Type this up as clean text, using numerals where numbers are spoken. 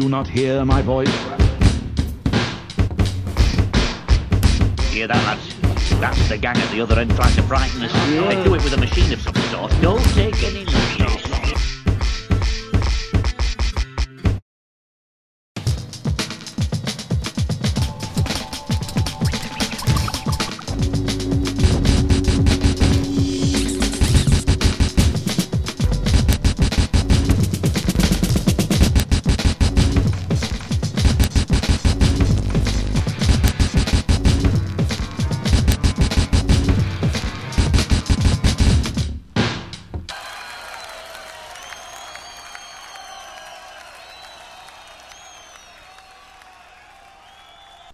not hear my voice? Hear that, lads? That's the gang at the other end trying to frighten us. They do it with a machine of some sort. Don't take any notice.